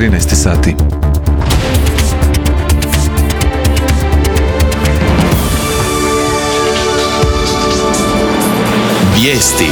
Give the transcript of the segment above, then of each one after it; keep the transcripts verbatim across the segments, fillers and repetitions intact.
trinaest sati. Vijesti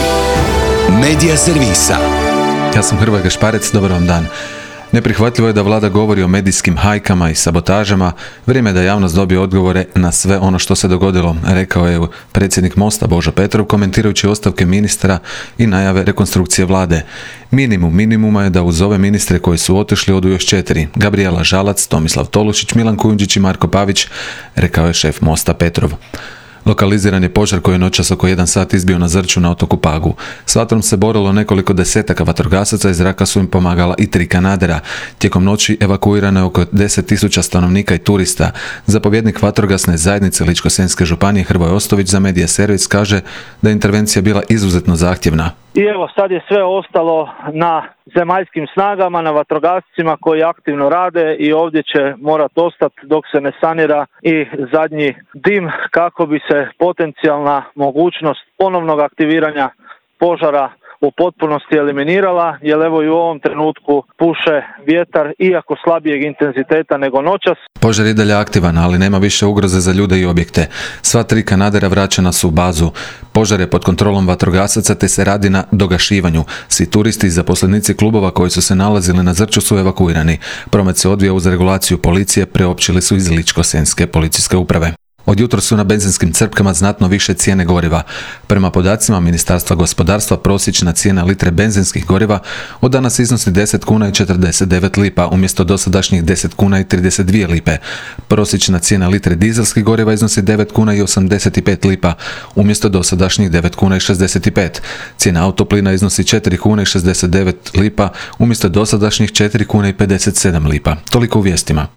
Medija servisa. Ja sam Hrvoje Gašparec, dobar vam dan. Neprihvatljivo je da vlada govori o medijskim hajkama i sabotažama. Vrijeme je da javnost dobije odgovore na sve ono što se dogodilo, rekao je predsjednik Mosta Božo Petrov komentirajući ostavke ministra i najave rekonstrukcije vlade. Minimum minimuma je da uz ove ministre koji su otišli odu još četiri. Gabrijela Žalac, Tomislav Tolušić, Milan Kujundžić i Marko Pavić, rekao je šef Mosta Petrov. Lokaliziran je požar koji je noćas oko jedan sat izbio na Zrću na otoku Pagu. S vatrom se borilo nekoliko desetaka vatrogasaca, iz zraka su im pomagala i tri kanadera. Tijekom noći evakuirano je oko deset tisuća stanovnika i turista. Zapovjednik vatrogasne zajednice Ličko-senjske županije Hrvoje Ostović za Medija servis kaže da je intervencija bila izuzetno zahtjevna. I evo sad je sve ostalo na zemaljskim snagama, na vatrogascima koji aktivno rade i ovdje će morat ostati dok se ne sanira i zadnji dim kako bi se potencijalna mogućnost ponovnog aktiviranja požara u potpunosti eliminirala, jer evo i u ovom trenutku puše vjetar, iako slabijeg intenziteta nego noćas. Požar je dalje aktivan, ali nema više ugroze za ljude i objekte. Sva tri kanadera vraćena su u bazu. Požar je pod kontrolom vatrogasaca te se radi na dogašivanju. Svi turisti i zaposlenici klubova koji su se nalazili na Zrću su evakuirani. Promet se odvija uz regulaciju policije, preopćili su iz Ličko-senjske policijske uprave. Od jutra su na benzinskim crpkama znatno više cijene goriva. Prema podacima Ministarstva gospodarstva, prosječna cijena litre benzinskih goriva od danas iznosi deset kuna i četrdeset devet lipa, umjesto dosadašnjih deset kuna i trideset dvije lipe. Prosječna cijena litre dizelskih goriva iznosi devet kuna i osamdeset pet lipa, umjesto dosadašnjih devet kuna i šezdeset pet. Cijena autoplina iznosi četiri kune i šezdeset devet lipa, umjesto dosadašnjih četiri kune i pedeset sedam lipa. Toliko u vijestima.